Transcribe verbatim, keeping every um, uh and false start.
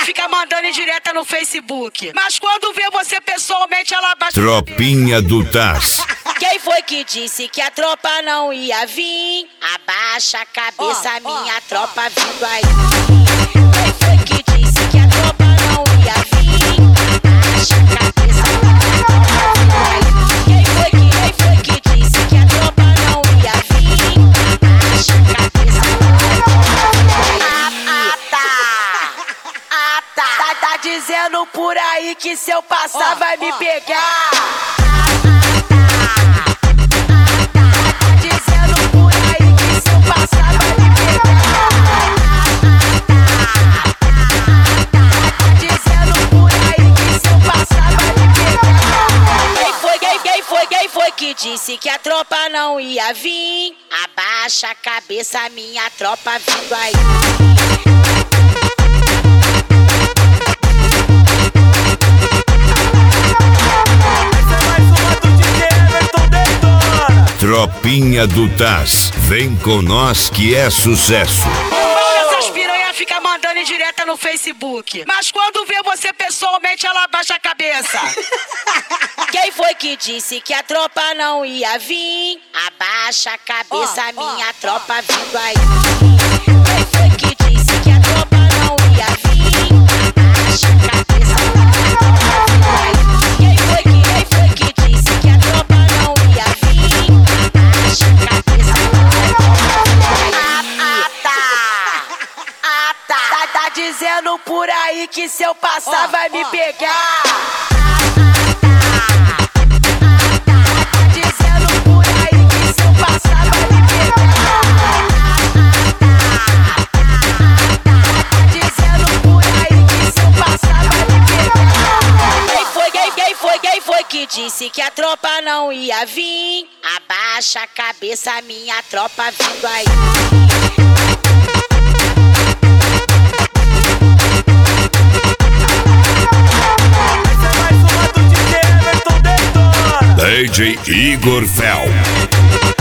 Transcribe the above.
fica mandando em direta no Facebook. Mas quando vê você pessoalmente, ela baixa. Tropinha do Taz. Quem foi que disse que a tropa não ia vir? Abaixa a cabeça, oh, minha oh, tropa oh. vindo aí. Quem foi que disse que a tropa não ia vir? Abaixa a cabeça, minha tropa vindo aí. Quem foi que, quem foi que disse que a tropa não ia vir? Abaixa a cabeça, minha tropa vindo aí. Ah, tá. Ah, tá. Tá, tá dizendo por aí que se eu passar oh, vai me oh, pegar. Oh. Que disse que a tropa não ia vir? Abaixa a cabeça, minha tropa vindo aí. Essa é mais uma do D J Everton Detona. Tropinha do Taz, vem com nós que é sucesso. Essas piranhas ficam mandando em direta no Facebook. Mas quando vê você pessoalmente, ela baixa a cabeça. Quem foi que disse que a tropa não ia vir? Abaixa a cabeça, oh, minha oh, tropa oh. vindo aí. Quem foi que disse que a tropa não ia vir? Abaixa a cabeça, minha tropa vindo aí. Quem foi que, quem foi que disse que a tropa não ia vir? Abaixa a cabeça, minha tropa vindo aí. Ah, tá. Ah, tá. Tá, tá dizendo por aí que se eu passar oh, vai me oh, pegar. Oh. Que disse que a tropa não ia vir? Abaixa a cabeça, minha tropa vindo aí. Essa é mais uma do D J Everton Detona. D J Igor Fel.